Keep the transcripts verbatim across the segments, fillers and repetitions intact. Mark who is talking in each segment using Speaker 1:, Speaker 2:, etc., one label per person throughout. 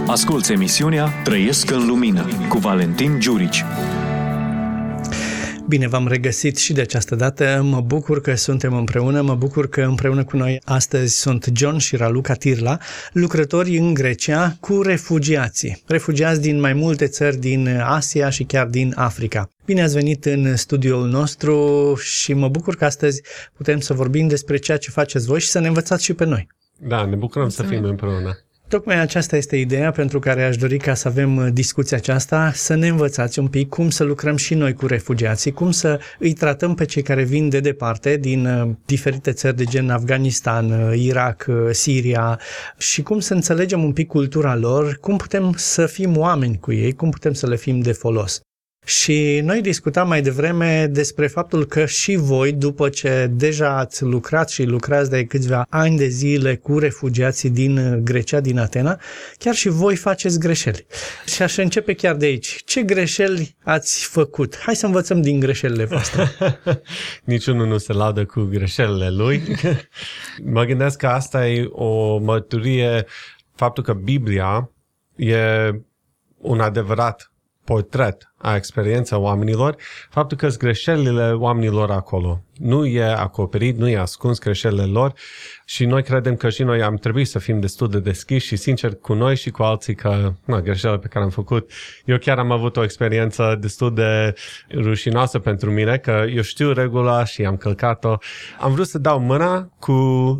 Speaker 1: Asculți emisiunea Trăiesc în Lumină cu Valentin Giurici.
Speaker 2: Bine, v-am regăsit și de această dată. Mă bucur că suntem împreună, mă bucur că împreună cu noi astăzi sunt John și Raluca Tirla, lucrători în Grecia cu refugiații. Refugiați din mai multe țări din Asia și chiar din Africa. Bine ați venit în studioul nostru și mă bucur că astăzi putem să vorbim despre ceea ce faceți voi și să ne învățați și pe noi.
Speaker 3: Da, ne bucurăm Mulțumim. să fim împreună.
Speaker 2: Tocmai aceasta este ideea pentru care aș dori ca să avem discuția aceasta, să ne învățați un pic cum să lucrăm și noi cu refugiații, cum să îi tratăm pe cei care vin de departe, din diferite țări de gen Afganistan, Irak, Siria și cum să înțelegem un pic cultura lor, cum putem să fim oameni cu ei, cum putem să le fim de folos. Și noi discutam mai devreme despre faptul că și voi, după ce deja ați lucrat și lucrați de câțiva ani de zile cu refugiații din Grecia, din Atena, chiar și voi faceți greșeli. Și aș începe chiar de aici. Ce greșeli ați făcut? Hai să învățăm din greșelile voastre.
Speaker 3: Niciunul nu se laudă cu greșelile lui. Mă gândesc că asta e o mărturie, faptul că Biblia e un adevărat portret a experienței oamenilor, faptul că sunt greșelile oamenilor acolo. Nu e acoperit, nu e ascuns greșelile lor și noi credem că și noi am trebuit să fim destul de deschiși și sinceri cu noi și cu alții că na, greșelile pe care am făcut. Eu chiar am avut o experiență destul de rușinoasă pentru mine, că eu știu regula și am călcat-o. Am vrut să dau mâna cu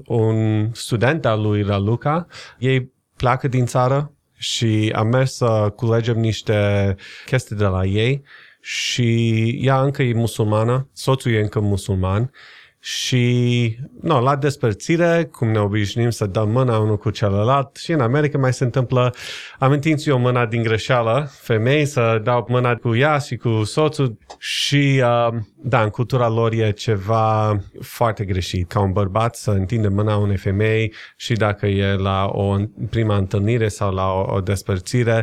Speaker 3: un student al lui Raluca. Ei pleacă din țară și am mers să culegem niște chestii de la ei și ea încă e musulmană, soțul e încă musulman și no, la despărțire, cum ne obișnuim să dăm mâna unul cu celălalt și în America mai se întâmplă, am întins eu mâna din greșeală femei să dau mâna cu ea și cu soțul și uh, da, în cultura lor e ceva foarte greșit ca un bărbat să întinde mâna unei femei și dacă e la o prima întâlnire sau la o, o despărțire,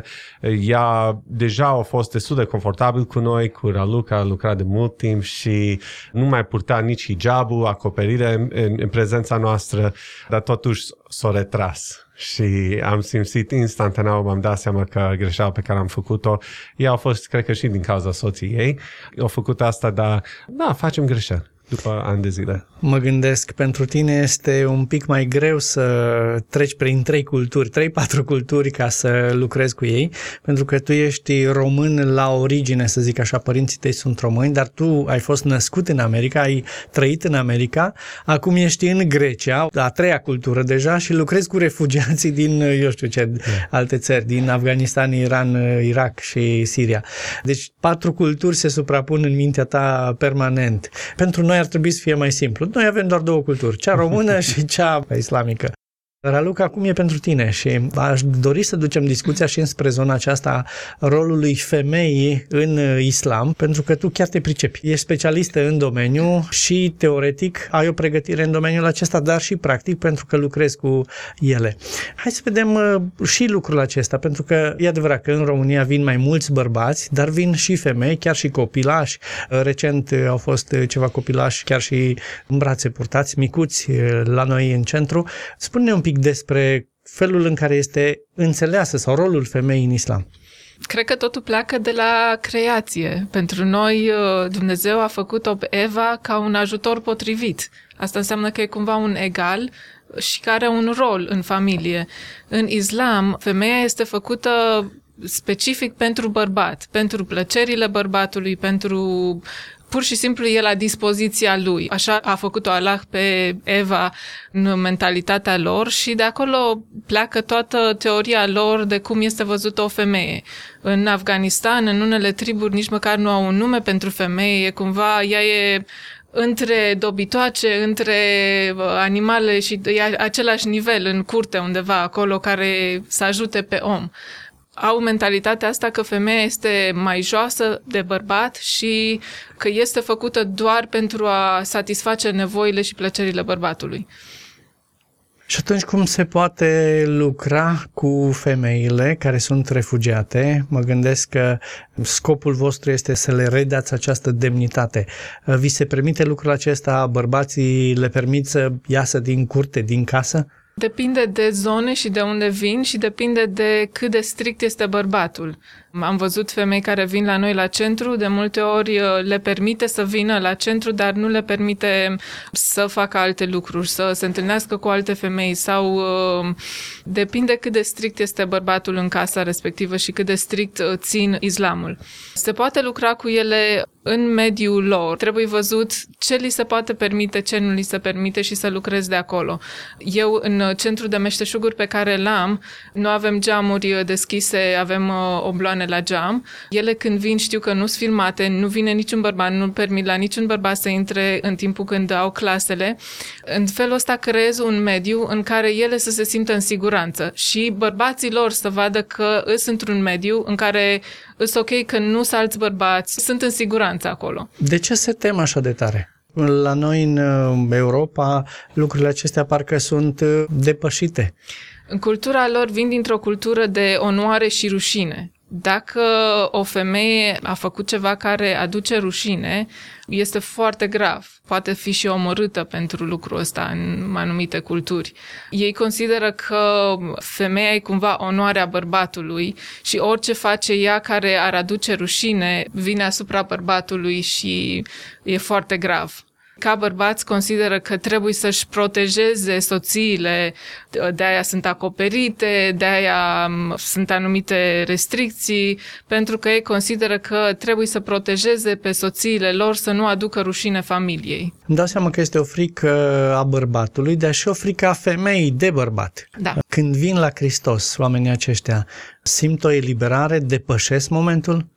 Speaker 3: ea deja a fost destul de confortabil cu noi, cu Raluca, a lucrat de mult timp și nu mai purta nici hijabul, acoperire în, în prezența noastră, dar totuși s-a retras. Și am simțit instantaneu, m-am dat seama că greșeala pe care am făcut-o, ea a fost, cred că și din cauza soției ei, au făcut asta, dar da, facem greșeli după ani de zile.
Speaker 2: Mă gândesc, pentru tine este un pic mai greu să treci prin trei culturi, trei, patru culturi ca să lucrezi cu ei, pentru că tu ești român la origine, să zic așa, părinții tăi sunt români, dar tu ai fost născut în America, ai trăit în America, acum ești în Grecia, a treia cultură deja și lucrezi cu refugiații din, eu știu ce, yeah. alte țări, din Afganistan, Iran, Irak și Siria. Deci patru culturi se suprapun în mintea ta permanent. Pentru noi ar trebui să fie mai simplu. Noi avem doar două culturi, cea română și cea islamică. Raluca, cum e pentru tine? Și aș dori să ducem discuția și înspre zona aceasta rolului femeii în islam, pentru că tu chiar te pricepi. Ești specialistă în domeniu și teoretic ai o pregătire în domeniul acesta, dar și practic pentru că lucrezi cu ele. Hai să vedem și lucrul acesta, pentru că e adevărat că în România vin mai mulți bărbați, dar vin și femei, chiar și copilași. Recent au fost ceva copilași, chiar și în brațe purtați, micuți, la noi în centru. Spune-ne un pic despre felul în care este înțeleasă sau rolul femeii în islam.
Speaker 4: Cred că totul pleacă de la creație. Pentru noi Dumnezeu a făcut-o pe Eva ca un ajutor potrivit. Asta înseamnă că e cumva un egal și că are un rol în familie. În islam, femeia este făcută specific pentru bărbat, pentru plăcerile bărbatului, pentru pur și simplu e la dispoziția lui. Așa a făcut-o Allah pe Eva în mentalitatea lor și de acolo pleacă toată teoria lor de cum este văzută o femeie. În Afganistan, în unele triburi, nici măcar nu au un nume pentru femeie, cumva ea e între dobitoace, între animale și e același nivel în curte undeva acolo care să ajute pe om. Au mentalitatea asta că femeia este mai joasă de bărbat și că este făcută doar pentru a satisface nevoile și plăcerile bărbatului.
Speaker 2: Și atunci cum se poate lucra cu femeile care sunt refugiate? Mă gândesc că scopul vostru este să le redați această demnitate. Vi se permite lucrul acesta? Bărbații le permit să iasă din curte, din casă?
Speaker 4: Depinde de zone și de unde vin și depinde de cât de strict este bărbatul. Am văzut femei care vin la noi la centru, de multe ori le permite să vină la centru, dar nu le permite să facă alte lucruri, să se întâlnească cu alte femei sau depinde cât de strict este bărbatul în casa respectivă și cât de strict țin islamul. Se poate lucra cu ele în mediul lor. Trebuie văzut ce li se poate permite, ce nu li se permite și să lucrezi de acolo. Eu, în centrul de meșteșuguri pe care l-am, nu avem geamuri deschise, avem obloane la geam. Ele când vin știu că nu sunt filmate, nu vine niciun bărbat, nu permit la niciun bărbat să intre în timpul când au clasele. În felul ăsta creez un mediu în care ele să se simtă în siguranță și bărbații lor să vadă că îs într-un mediu în care îs ok, că nu sunt alți bărbați, sunt în siguranță acolo.
Speaker 2: De ce se tem așa de tare? La noi în Europa lucrurile acestea parcă sunt depășite.
Speaker 4: În cultura lor vin dintr-o cultură de onoare și rușine. Dacă o femeie a făcut ceva care aduce rușine, este foarte grav. Poate fi și omorâtă pentru lucrul ăsta în anumite culturi. Ei consideră că femeia e cumva onoarea bărbatului și orice face ea care ar aduce rușine vine asupra bărbatului și e foarte grav. Ca bărbați consideră că trebuie să-și protejeze soțiile, de-aia sunt acoperite, de-aia sunt anumite restricții, pentru că ei consideră că trebuie să protejeze pe soțiile lor să nu aducă rușine familiei.
Speaker 2: Îmi dau seama că este o frică a bărbatului, dar și o frică a femeii de bărbat.
Speaker 4: Da.
Speaker 2: Când vin la Hristos oamenii aceștia, simt o eliberare, depășesc momentul?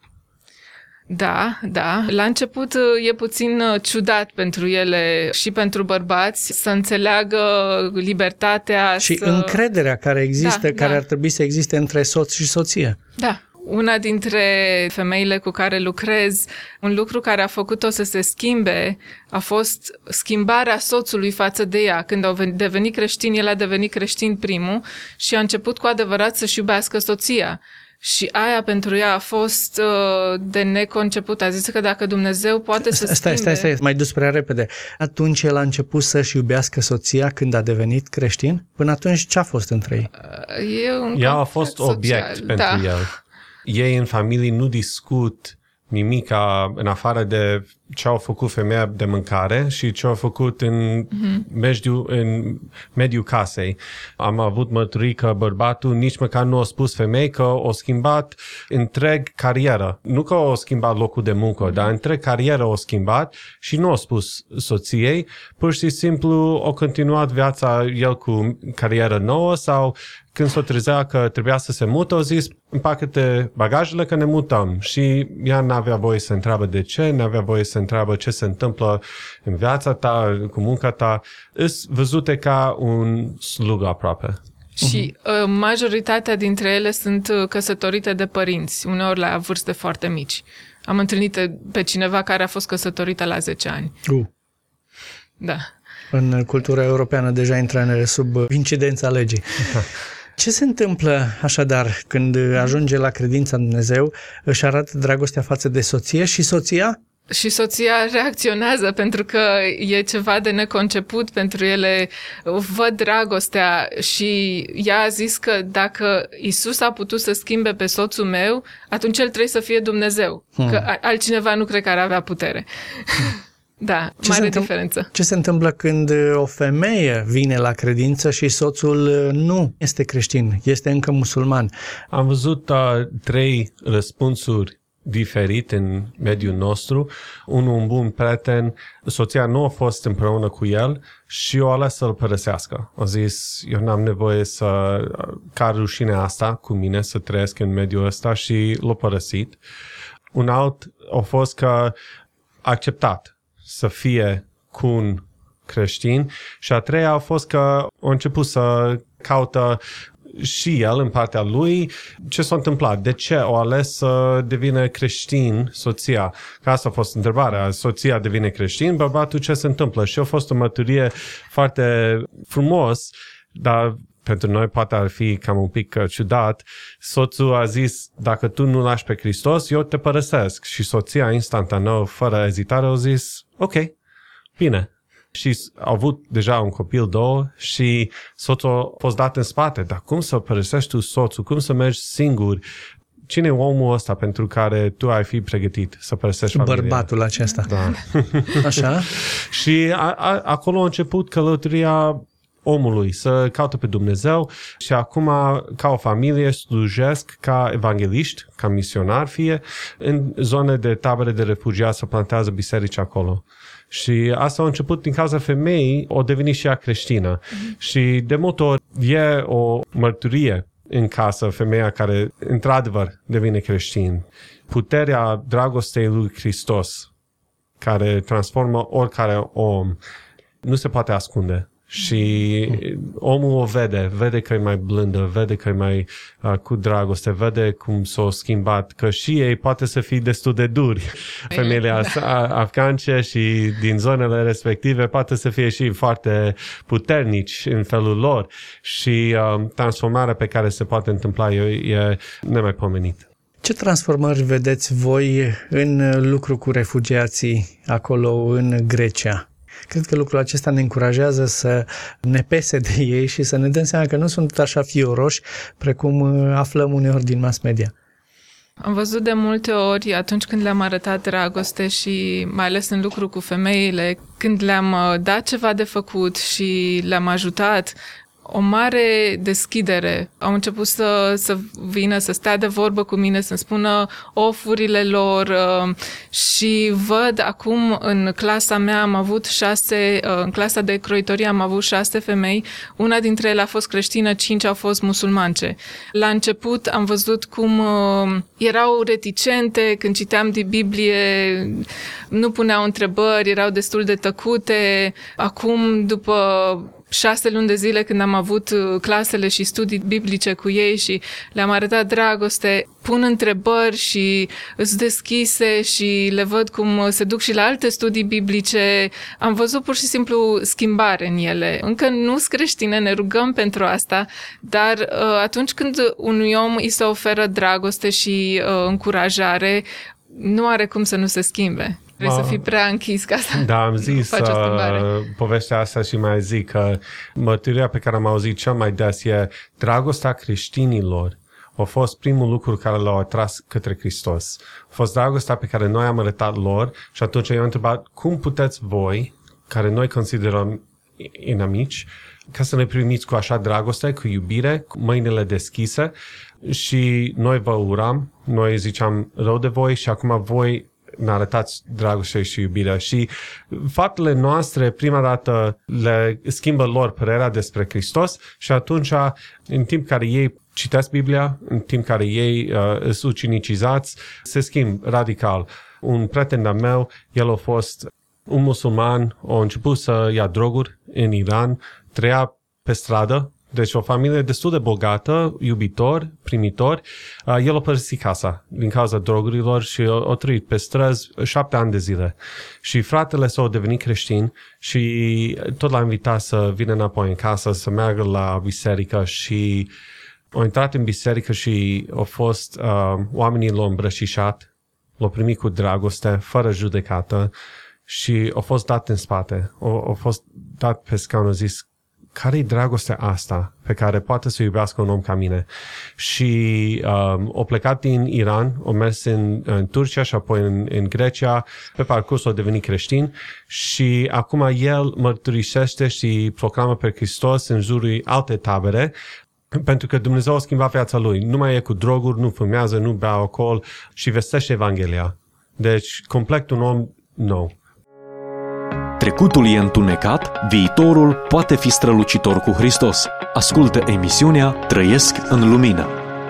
Speaker 4: Da, da. La început e puțin ciudat pentru ele și pentru bărbați să înțeleagă libertatea.
Speaker 2: Și
Speaker 4: să...
Speaker 2: încrederea care există,
Speaker 4: da,
Speaker 2: care
Speaker 4: da.
Speaker 2: ar trebui să existe între soț și soție.
Speaker 4: Da. Una dintre femeile cu care lucrez, un lucru care a făcut-o să se schimbe a fost schimbarea soțului față de ea. Când au devenit creștini, el a devenit creștin primul și a început cu adevărat să-și iubească soția. Și aia pentru ea a fost uh, de neconceput. A zis că dacă Dumnezeu poate să
Speaker 2: stai,
Speaker 4: schimbe...
Speaker 2: Stai, stai, stai, mai dus prea repede. Atunci el a început să-și iubească soția când a devenit creștin? Până atunci ce a fost între ei?
Speaker 4: Uh, e un
Speaker 3: ea a fost
Speaker 4: social.
Speaker 3: obiect pentru
Speaker 4: da.
Speaker 3: el. Ei în familie nu discut nimica în afară de ce au făcut femeia de mâncare și ce au făcut în, mm-hmm. mediul, în mediul casei. Am avut mărturii că bărbatul nici măcar nu a spus femei că o schimbat întreg carieră. Nu că o schimbat locul de muncă, mm-hmm. dar întreg carieră o schimbat și nu a spus soției. Pur și simplu a continuat viața el cu carieră nouă sau când s-o trezea că trebuia să se mută, au zis, împacă-te bagajele că ne mutăm. Și ea n-avea voie să întreabă de ce, n-avea voie să întreabă ce se întâmplă în viața ta, cu munca ta. Îs văzute ca un slug aproape.
Speaker 4: Și uh, majoritatea dintre ele sunt căsătorite de părinți, uneori la vârste foarte mici. Am întâlnit pe cineva care a fost căsătorită la zece ani.
Speaker 2: Uh.
Speaker 4: Da.
Speaker 2: În cultura europeană deja intră sub incidența legii. Ce se întâmplă așadar când ajunge la credința în Dumnezeu, își arată dragostea față de soție și soția?
Speaker 4: Și soția reacționează pentru că e ceva de neconceput pentru ele, văd dragostea și ea a zis că dacă Isus a putut să schimbe pe soțul meu, atunci el trebuie să fie Dumnezeu, hmm. că altcineva nu cred că ar avea putere. Hmm. Da,
Speaker 2: ce
Speaker 4: mare
Speaker 2: se
Speaker 4: diferență.
Speaker 2: Ce se întâmplă când o femeie vine la credință și soțul nu este creștin, este încă musulman?
Speaker 3: Am văzut uh, trei răspunsuri diferite în mediul nostru. Unul, un bun prieten, soția nu a fost împreună cu el și o ales să-l părăsească. A zis, eu n-am nevoie să car rușinea asta cu mine, să trăiesc în mediul ăsta și l-a părăsit. Un alt a fost că a acceptat să fie cu un creștin și a treia a fost că a început să caută și el în partea lui ce s-a întâmplat, de ce o ales să devină creștin soția. Că asta a fost întrebarea, soția devine creștin, bărbatul ce se întâmplă? Și a fost o mărturie foarte frumos, dar pentru noi poate ar fi cam un pic ciudat. Soțul a zis, dacă tu nu lași pe Hristos, eu te părăsesc. Și soția instantaneu, fără ezitare, a zis, ok, bine. și au avut deja un copil, două, și soțul a fost dat în spate. Dar cum să părăsești tu soțul? Cum să mergi singur? Cine e omul ăsta pentru care tu ai fi pregătit să părăsești familia?
Speaker 2: Bărbatul acesta.
Speaker 3: Da.
Speaker 2: Așa?
Speaker 3: Și a, a, acolo a început călătoria omului, să caute pe Dumnezeu și acum ca o familie slujesc ca evangeliști, ca misionari fie, în zone de tabere de refugiați, să plantează biserici acolo. Și asta a început din cauza femeii, o devenit și ea creștină. Mm-hmm. Și de multe ori e o mărturie în casă, femeia care într-adevăr devine creștin. Puterea dragostei lui Hristos, care transformă oricare om, nu se poate ascunde. Și omul o vede, vede că e mai blândă, vede că e mai uh, cu dragoste, vede cum s-a schimbat, că și ei poate să fie destul de duri. Femeile afgance și din zonele respective poate să fie și foarte puternici în felul lor și uh, transformarea pe care se poate întâmpla e, e nemaipomenit.
Speaker 2: Ce transformări vedeți voi în lucru cu refugiații acolo în Grecia? Cred că lucrul acesta ne încurajează să ne pese de ei și să ne dăm seama că nu sunt așa fioroși precum aflăm uneori din mass media.
Speaker 4: Am văzut de multe ori atunci când le-am arătat dragoste și mai ales în lucru cu femeile, când le-am dat ceva de făcut și le-am ajutat, o mare deschidere. Au început să, să vină, să stea de vorbă cu mine, să-mi spună ofurile lor și văd acum în clasa mea am avut șase, în clasa de croitorie am avut șase femei, una dintre ele a fost creștină, cinci au fost musulmance. La început am văzut cum erau reticente, când citeam din Biblie, nu puneau întrebări, erau destul de tăcute. Acum, după șase luni de zile când am avut clasele și studii biblice cu ei și le-am arătat dragoste, pun întrebări și îs deschise și le văd cum se duc și la alte studii biblice. Am văzut pur și simplu schimbare în ele. Încă nu sunt creștine, ne rugăm pentru asta, dar atunci când unui om îi se oferă dragoste și încurajare, nu are cum să nu se schimbe. Trebuie să fii prea închis ca să
Speaker 3: Da, am zis
Speaker 4: faci o schimbare.
Speaker 3: uh, povestea asta și mai zic că mărturia pe care am auzit cel mai des e dragostea creștinilor. A fost primul lucru care l-au atras către Hristos. A fost dragostea pe care noi am arătat lor și atunci eu am întrebat cum puteți voi, care noi considerăm inamici, ca să ne primiți cu așa dragoste, cu iubire, cu mâinile deschise și noi vă uram, noi ziceam rău de voi și acum voi ne arătați dragoste și iubire. Și faptele noastre, prima dată, le schimbă lor părerea despre Hristos și atunci, în timp care ei citesc Biblia, în timp care ei uh, sunt ucinicizați, se schimbă radical. Un prieten de-al meu, el a fost un musulman, a început să ia droguri în Iran, trăia pe stradă, deci o familie destul de bogată, iubitor, primitor. El a părăsit casa din cauza drogurilor și a, a trăit pe străzi șapte ani de zile. Și fratele său a devenit creștin și tot l-a invitat să vină înapoi în casă, să meargă la biserică și a intrat în biserică și a fost, uh, oamenii l-au îmbrășișat, l-au primit cu dragoste, fără judecată și a fost dat în spate. A, a fost dat pe scaun, a zis, care-i dragostea asta pe care poate să iubească un om ca mine? Și um, a plecat din Iran, a mers în, în Turcia și apoi în, în Grecia, pe parcurs a devenit creștin și acum el mărturisește și proclamă pe Hristos în jurul alte tabere, pentru că Dumnezeu a schimbat viața lui. Nu mai e cu droguri, nu fumează, nu bea alcool și vestește Evanghelia. Deci, complet un om nou.
Speaker 1: Trecutul e întunecat, viitorul poate fi strălucitor cu Hristos. Ascultă emisiunea Trăiesc în Lumină.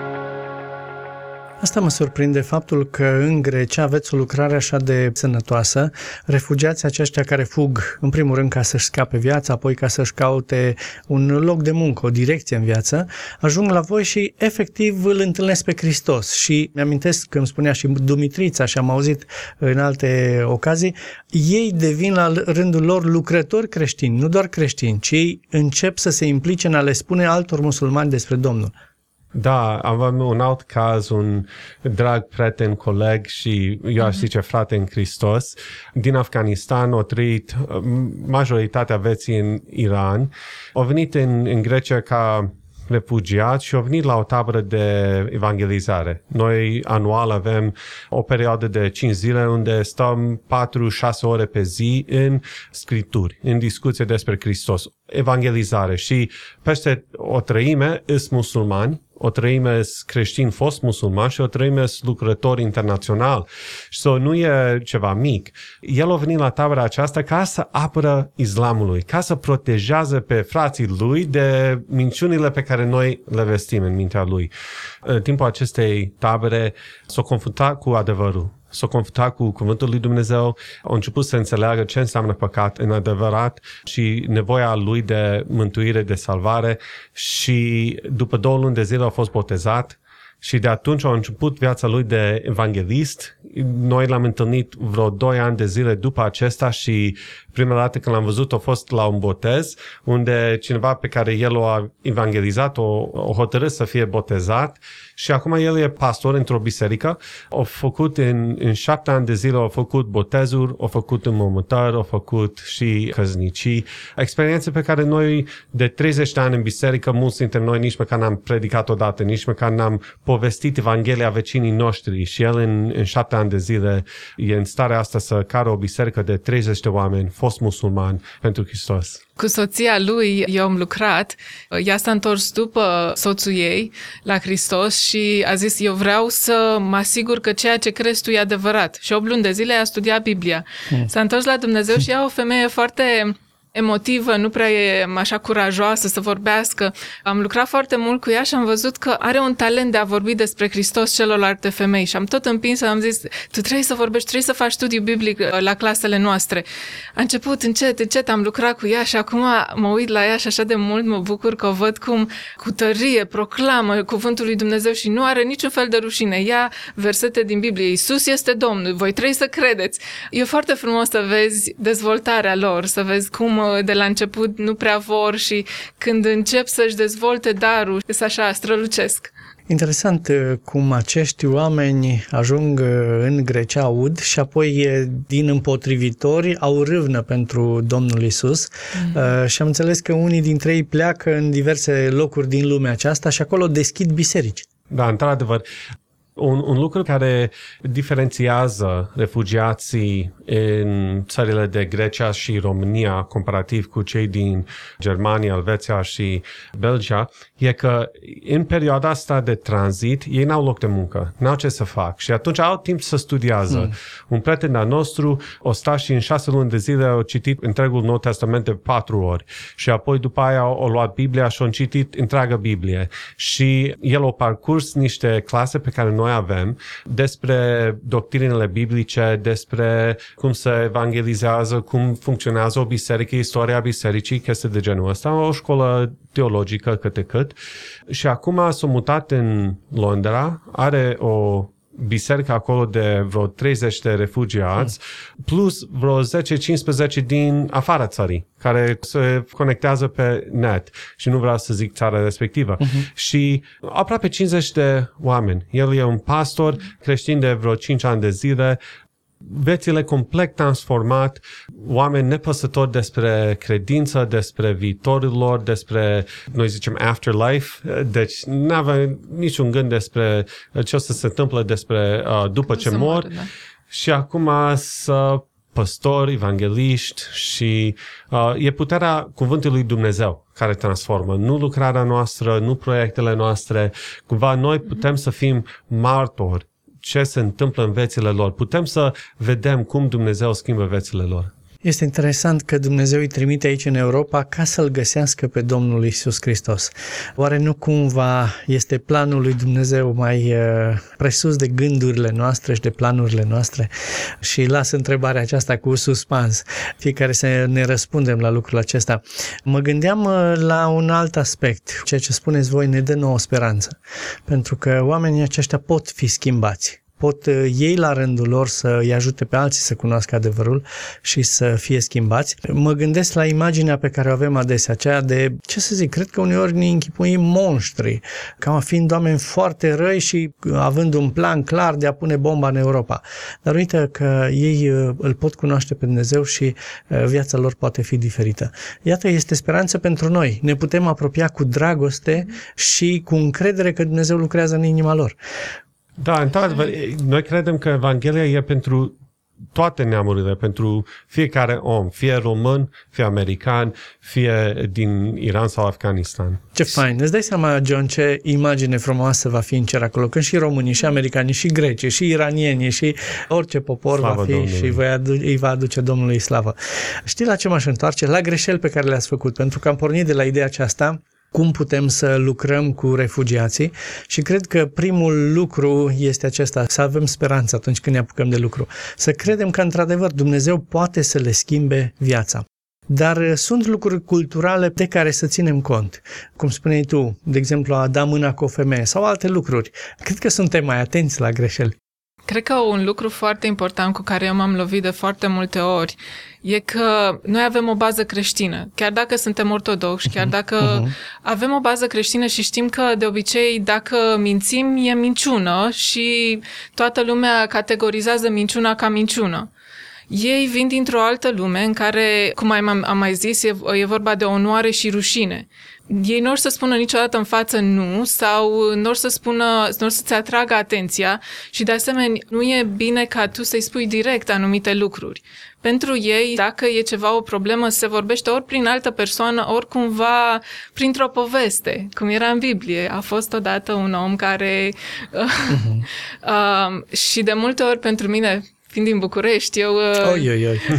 Speaker 2: Asta mă surprinde, faptul că în Grecia aveți o lucrare așa de sănătoasă. Refugiații aceștia care fug, în primul rând, ca să-și scape viața, apoi ca să-și caute un loc de muncă, o direcție în viață, ajung la voi și efectiv îl întâlnesc pe Hristos. Și mi-amintesc că îmi spunea și Dumitrița și am auzit în alte ocazii, ei devin la rândul lor lucrători creștini, nu doar creștini, ci ei încep să se implice în a le spune altor musulmani despre Domnul.
Speaker 3: Da, avem un alt caz, un drag prieten, coleg și eu aș zice frate în Hristos, din Afganistan, a trăit majoritatea vieții în Iran, a venit în, în Grecia ca refugiat și au venit la o tabără de evangelizare. Noi anual avem o perioadă de cinci zile unde stăm patru șase ore pe zi în scripturi, în discuție despre Hristos, evangelizare și peste o treime sunt musulmani, o treime sunt creștini fost musulmani și o treime sunt lucrători internaționali. Și so, nu e ceva mic. El a venit la tabăra aceasta ca să apără islamului, ca să protejează pe frații lui de minciunile pe care noi le vestim în mintea lui. În timpul acestei tabere s-a confruntat cu adevărul. S-a confruntat cu cuvântul lui Dumnezeu, a început să înțeleagă ce înseamnă păcat în adevărat și nevoia lui de mântuire, de salvare și după două luni de zile a fost botezat și de atunci a început viața lui de evanghelist. Noi l-am întâlnit vreo doi ani de zile după acesta și prima dată când l-am văzut a fost la un botez unde cineva pe care el o evangelizat o, o hotărât să fie botezat și acum el e pastor într-o biserică. A făcut în, în șapte ani de zile, a făcut botezuri, a făcut înmormântări, a făcut și căsnicii. Experiențe pe care noi de treizeci de ani în biserică, mulți dintre noi nici măcar n-am predicat odată, nici măcar n-am povestit Evanghelia vecinii noștri și el în, în șapte ani de zile e în starea asta să cară o biserică de treizeci de oameni, fost musulmani pentru Hristos.
Speaker 4: Cu soția lui eu am lucrat, ea s-a întors după soțul ei la Hristos și a zis, eu vreau să mă asigur că ceea ce crezi tu e adevărat. Și opt luni de zile a studiat Biblia. Mm. S-a întors la Dumnezeu și ea o femeie foarte emotivă, nu prea e așa curajoasă să vorbească. Am lucrat foarte mult cu ea și am văzut că are un talent de a vorbi despre Hristos celorlalte femei și am tot împins, am zis, tu trebuie să vorbești, trebuie să faci studiu biblic la clasele noastre. A început încet, încet, am lucrat cu ea și acum mă uit la ea și așa de mult mă bucur că o văd cum cu tărie proclamă cuvântul lui Dumnezeu și nu are niciun fel de rușine. Ia versete din Biblie, Iisus este Domnul, voi trebuie să credeți. E foarte frumos să vezi dezvoltarea lor, să vezi cum de la început nu prea vor și când încep să-și dezvolte darul, să așa strălucesc.
Speaker 2: Interesant cum acești oameni ajung în Grecia, aud, și apoi din împotrivitori au râvnă pentru Domnul Iisus. Mm-hmm. Și am înțeles că unii dintre ei pleacă în diverse locuri din lumea aceasta și acolo deschid biserici.
Speaker 3: Da, într-adevăr. Un, un lucru care diferențiază refugiații în țările de Grecia și România comparativ cu cei din Germania, Elveția și Belgia e că în perioada asta de tranzit ei n-au loc de muncă, n-au ce să fac și atunci au timp să studiază. Mm. Un prieten al nostru o sta și în șase luni de zile a citit întregul Nou Testament de patru ori și apoi după aia a luat Biblia și a citit întreaga Biblie și el a parcurs niște clase pe care noi avem despre doctrinele biblice, despre cum se evangelizează, cum funcționează o biserică, istoria bisericii, chestii de genul ăsta, o școală teologică câte cât. Și acum s-a mutat în Londra, are o biserică acolo de vreo treizeci de refugiați, plus vreo zece cincisprezece din afara țării, care se conectează pe net și nu vreau să zic țara respectivă. Uh-huh. Și aproape cincizeci de oameni. El e un pastor creștin de vreo cinci ani de zile, viețile complet transformat, oameni nepăsători despre credință, despre viitorul lor, despre, noi zicem, afterlife, deci nu avea niciun gând despre ce o să se întâmplă despre uh, după ce mor. Moare, da. Și acum să păstori, evangeliști și uh, e puterea cuvântului lui Dumnezeu care transformă, nu lucrarea noastră, nu proiectele noastre, cumva noi putem să fim martori ce se întâmplă în viețile lor. Putem să vedem cum Dumnezeu schimbă viețile lor.
Speaker 2: Este interesant că Dumnezeu îi trimite aici în Europa ca să-L găsească pe Domnul Iisus Hristos. Oare nu cumva este planul lui Dumnezeu mai presus de gândurile noastre și de planurile noastre? Și las întrebarea aceasta cu suspans, fiecare să ne răspundem la lucrul acesta. Mă gândeam la un alt aspect. Ceea ce spuneți voi ne dă nouă speranță, pentru că oamenii aceștia pot fi schimbați. pot ei la rândul lor să îi ajute pe alții să cunoască adevărul și să fie schimbați. Mă gândesc la imaginea pe care o avem adesea, aceea de, ce să zic, cred că uneori ne închipuim monștri, ca fiind oameni foarte răi și având un plan clar de a pune bomba în Europa. Dar uite că ei îl pot cunoaște pe Dumnezeu și viața lor poate fi diferită. Iată, este speranță pentru noi. Ne putem apropia cu dragoste și cu încredere că Dumnezeu lucrează în inima lor.
Speaker 3: Da, într-adevăr, noi credem că Evanghelia e pentru toate neamurile, pentru fiecare om, fie român, fie american, fie din Iran sau Afganistan.
Speaker 2: Ce fain! Îți dai seama, John, ce imagine frumoasă va fi în cer acolo, când și românii, și americanii, și grecii, și iranienii, și orice popor slavă va fi Domnului. Și îi va aduce Domnului slavă. Știi la ce m-aș întoarce? La greșeli pe care le-ați făcut, pentru că am pornit de la ideea aceasta, cum putem să lucrăm cu refugiații și cred că primul lucru este acesta, să avem speranță atunci când ne apucăm de lucru. Să credem că, într-adevăr, Dumnezeu poate să le schimbe viața. Dar sunt lucruri culturale de care să ținem cont. Cum spuneai tu, de exemplu, a da mâna cu o femeie sau alte lucruri. Cred că suntem mai atenți la greșeli.
Speaker 4: Cred că un lucru foarte important cu care eu m-am lovit de foarte multe ori e că noi avem o bază creștină. Chiar dacă suntem ortodoxi, chiar dacă uh-huh. avem o bază creștină și știm că de obicei dacă mințim e minciună și toată lumea categorizează minciuna ca minciună. Ei vin dintr-o altă lume în care, cum am, am mai zis, e, e vorba de onoare și rușine. Ei nu or să spună niciodată în față nu sau nu or să spună, nu or să-ți atragă atenția și de asemenea nu e bine ca tu să-i spui direct anumite lucruri. Pentru ei, dacă e ceva o problemă, se vorbește ori prin altă persoană, ori cumva printr-o poveste, cum era în Biblie. A fost odată un om care... Uh-huh. uh, și de multe ori pentru mine... Fiind din București, eu...
Speaker 2: Oi, oi, oi.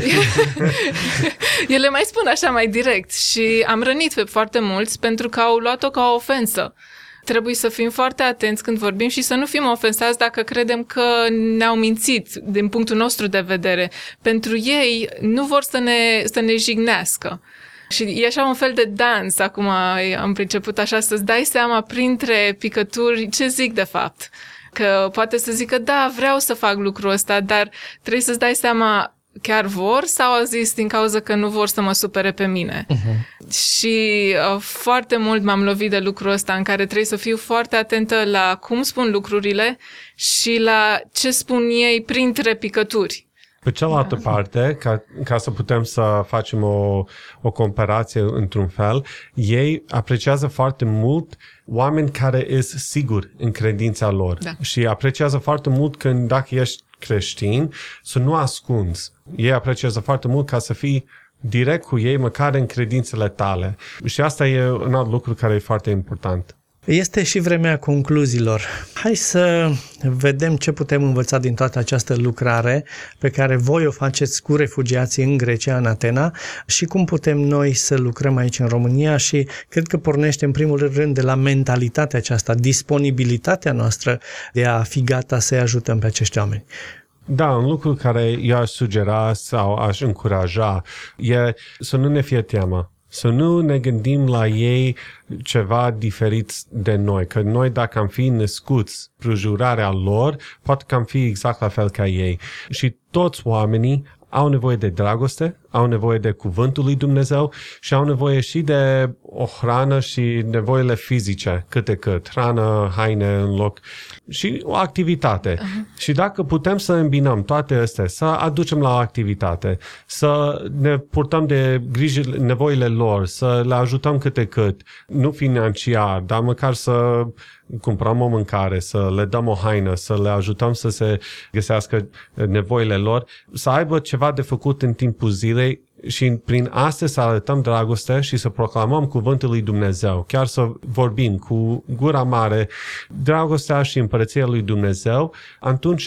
Speaker 4: Eu le mai spun așa mai direct și am rănit pe foarte mulți pentru că au luat-o ca o ofensă. Trebuie să fim foarte atenți când vorbim și să nu fim ofensați dacă credem că ne-au mințit din punctul nostru de vedere. Pentru ei nu vor să ne, să ne jignească. Și e așa un fel de dans, acum am priceput așa, să-ți dai seama printre picături ce zic de fapt. Că poate să zică, da, vreau să fac lucrul ăsta, dar trebuie să-ți dai seama, chiar vor sau au zis din cauza că nu vor să mă supere pe mine. Uh-huh. Și uh, foarte mult m-am lovit de lucrul ăsta în care trebuie să fiu foarte atentă la cum spun lucrurile și la ce spun ei printre picături.
Speaker 3: Pe cealaltă parte, ca, ca să putem să facem o, o comparație într-un fel, ei apreciază foarte mult oameni care sunt siguri în credința lor. Da. Și apreciază foarte mult când dacă ești creștin, să nu ascunzi. Ei apreciază foarte mult ca să fii direct cu ei, măcar în credințele tale. Și asta e un alt lucru care e foarte important.
Speaker 2: Este și vremea concluziilor. Hai să vedem ce putem învăța din toată această lucrare pe care voi o faceți cu refugiații în Grecia, în Atena, și cum putem noi să lucrăm aici în România și cred că pornește în primul rând de la mentalitatea aceasta, disponibilitatea noastră de a fi gata să-i ajutăm pe acești oameni.
Speaker 3: Da, un lucru care eu aș sugera sau aș încuraja e să nu ne fie teamă. Să nu ne gândim la ei ceva diferit de noi, că noi dacă am fi născuți prejurarea lor, poate că am fi exact la fel ca ei. Și toți oamenii au nevoie de dragoste, au nevoie de cuvântul lui Dumnezeu și au nevoie și de o hrană și nevoile fizice, câte cât, hrană, haine în loc și o activitate. Uh-huh. Și dacă putem să îmbinăm toate astea, să aducem la o activitate, să ne purtăm de grijă nevoile lor, să le ajutăm câte cât, nu financiar, dar măcar să cumpărăm o mâncare, să le dăm o haină, să le ajutăm să se găsească nevoile lor, să aibă ceva de făcut în timpul zilei și prin asta să arătăm dragoste și să proclamăm cuvântul lui Dumnezeu, chiar să vorbim cu gura mare dragostea și împărăția lui Dumnezeu, atunci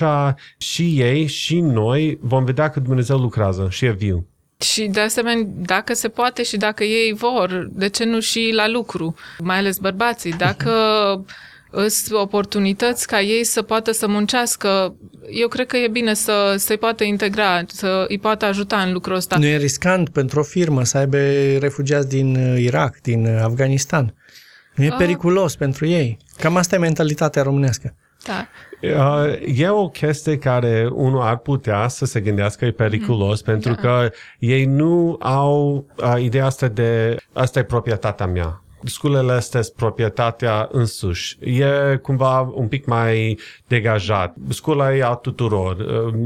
Speaker 3: și ei și noi vom vedea că Dumnezeu lucrează și e viu.
Speaker 4: Și de asemenea, dacă se poate și dacă ei vor, de ce nu și la lucru, mai ales bărbații, dacă sunt oportunități ca ei să poată să muncească, eu cred că e bine să se poată integra, să îi poată ajuta în lucrul ăsta.
Speaker 2: Nu e riscant pentru o firmă să aibă refugiați din Irak, din Afganistan. Nu e periculos uh. pentru ei. Cam asta e mentalitatea românească.
Speaker 4: Da.
Speaker 3: E o chestie care unul ar putea să se gândească e periculos, mm-hmm. pentru da. că ei nu au ideea asta de asta e proprietatea mea. Sculele astea sunt proprietatea însuși. E cumva un pic mai degajat. Scula e a tuturor.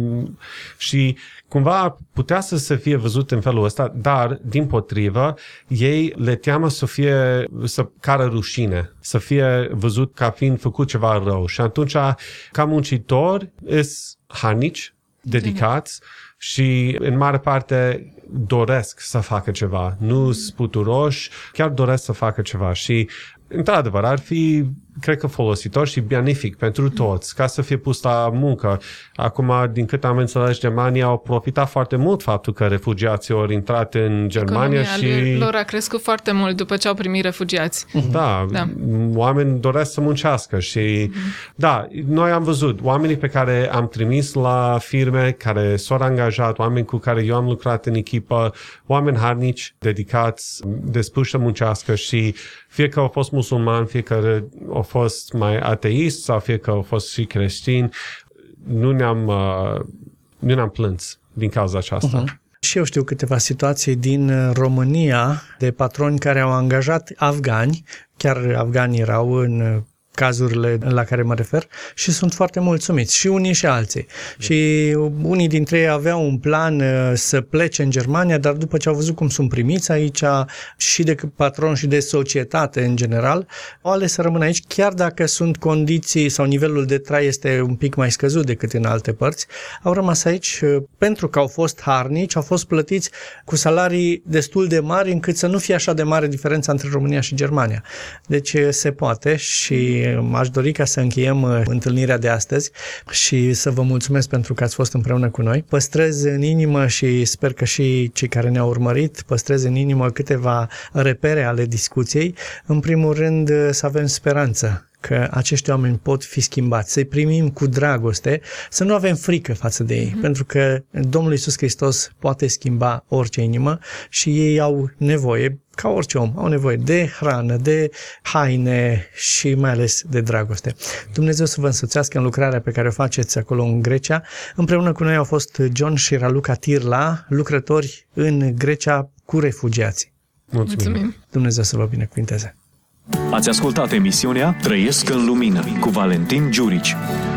Speaker 3: Și cumva putea să se fie văzut în felul ăsta, dar, din potrivă, ei le teamă să fie, să cară rușine, să fie văzut ca fiind făcut ceva rău. Și atunci, ca muncitori, îs harnici, dedicați, și în mare parte doresc să facă ceva, nu sunt puturoși, chiar doresc să facă ceva și într-adevăr ar fi, cred că folositor și benefic pentru toți, ca să fie pus la muncă. Acum, din cât am înțeles, Germania au profitat foarte mult faptul că refugiații au intrat în Germania.
Speaker 4: Economia
Speaker 3: și
Speaker 4: lor a crescut foarte mult după ce au primit refugiați.
Speaker 3: Da, da. Oameni doresc să muncească și mm-hmm. da, noi am văzut oamenii pe care am trimis la firme care s-au angajat, oameni cu care eu am lucrat în echipă, oameni harnici, dedicați, dispuși să muncească și fie că au fost musulmani, fie că au fost mai ateist sau fie că au fost și creștini, nu ne-am, uh, nu ne-am plâns din cauza aceasta. Uh-huh.
Speaker 2: Și eu știu câteva situații din România de patroni care au angajat afgani, chiar afgani erau în cazurile la care mă refer, și sunt foarte mulțumiți, și unii și alții. Mm. Și unii dintre ei aveau un plan să plece în Germania, dar după ce au văzut cum sunt primiți aici și de patron și de societate în general, au ales să rămână aici, chiar dacă sunt condiții sau nivelul de trai este un pic mai scăzut decât în alte părți. Au rămas aici pentru că au fost harnici, au fost plătiți cu salarii destul de mari încât să nu fie așa de mare diferența între România și Germania. Deci se poate și aș dori ca să încheiem întâlnirea de astăzi și să vă mulțumesc pentru că ați fost împreună cu noi. Păstrez în inimă și sper că și cei care ne-au urmărit păstrez în inimă câteva repere ale discuției. În primul rând, să avem speranță că acești oameni pot fi schimbați, să-i primim cu dragoste, să nu avem frică față de ei, mm-hmm. pentru că Domnul Iisus Hristos poate schimba orice inimă și ei au nevoie, ca orice om, au nevoie de hrană, de haine și mai ales de dragoste. Dumnezeu să vă însoțească în lucrarea pe care o faceți acolo în Grecia. Împreună cu noi au fost John și Raluca Tirla, lucrători în Grecia cu refugiații.
Speaker 3: Mulțumim!
Speaker 4: Mulțumim.
Speaker 2: Dumnezeu să vă binecuvinteze!
Speaker 1: Ați ascultat emisiunea Trăiesc în Lumină cu Valentin Giurici.